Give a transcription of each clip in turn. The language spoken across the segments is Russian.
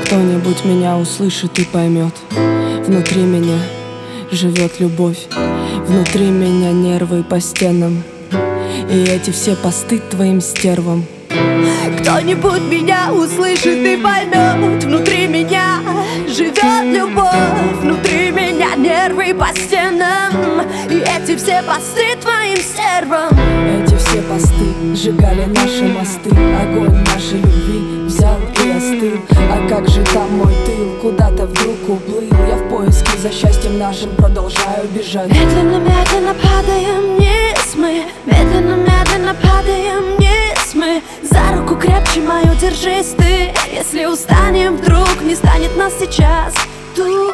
Кто-нибудь меня услышит и поймет. Внутри меня живет любовь, внутри меня нервы по стенам, и эти все посты твоим стервам. Кто-нибудь меня услышит и поймет. Внутри меня живет любовь, внутри меня нервы по стенам, и эти все посты твоим стервам. Эти все посты сжигали наши мосты, огонь нашей любви взял и остыл. А как же там мой тыл? Куда-то вдруг уплыл. Я в поиске за счастьем нашим продолжаю бежать. Медленно-медленно падаем вниз мы, медленно-медленно падаем вниз мы. За руку крепче мою держись ты. Если устанем, вдруг не станет нас сейчас тут.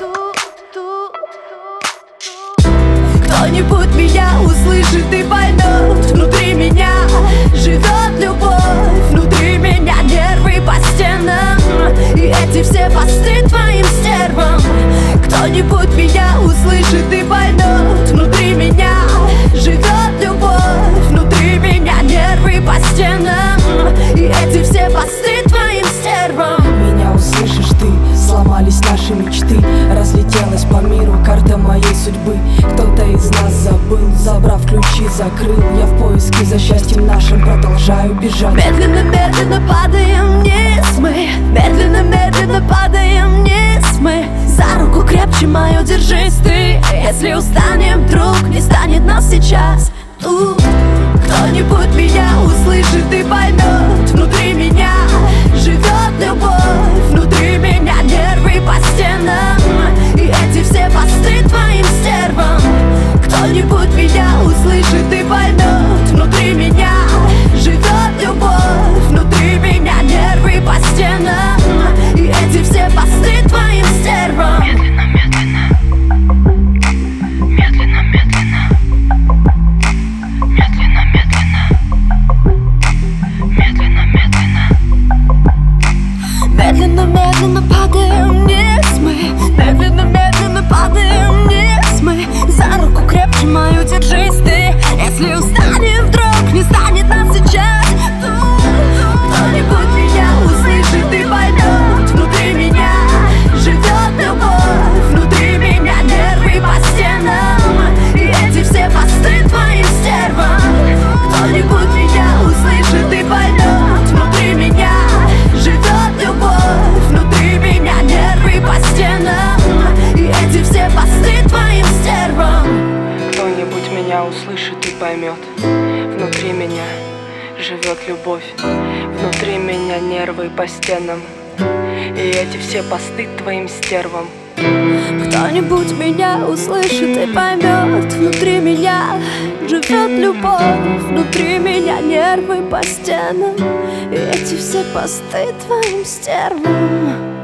Кто-нибудь меня услышит и поймет. Внутри меня живет любовь, внутри меня нервы по стенам, и эти все посты твоим стервам. Кто-нибудь меня услышит и поймет. Внутри меня живет любовь, внутри меня нервы по стенам, и эти все посты твоим стервам. Меня услышишь ты, сломались наши мечты, разлетелась по миру карта моей судьбы. Кто-то из нас забыл, забрав ключи, закрыл. Я в поиске за счастьем нашим продолжаю бежать. Медленно-медленно падаем вниз мы, медленно-медленно падаем вниз мы. За руку крепче мою держись ты. Если устанем, вдруг не станет нас сейчас тут. Кто-нибудь меня услышит и поймет. Внутри меня живет любовь, внутри меня нервы по стенам, и эти все посты твоим стервам. Кто-нибудь меня услышит и поймет. Внутри меня живет любовь, внутри меня нервы по стенам, и эти все посты твоим стервам. Медленно-медленно падаем вниз мы, медленно-медленно падаем вниз мы. За руку крепче мою держись ты. Если устанем, вдруг не станет нас сейчас тут. Кто-нибудь меня услышит и поймет. Внутри меня живет любовь, внутри меня нервы по стенам, и эти все посты твоим стервам. Кто-нибудь меня услышит и поймет. Внутри меня живет любовь, внутри меня нервы по стенам, и эти все посты твоим стервам. Кто-нибудь меня услышит и поймет. Внутри меня живет любовь, внутри меня нервы по стенам, и эти все посты твоим стервам. Кто-нибудь меня услышит и поймет. Внутри меня живет любовь, внутри меня нервы по стенам, и эти все посты твоим стервам.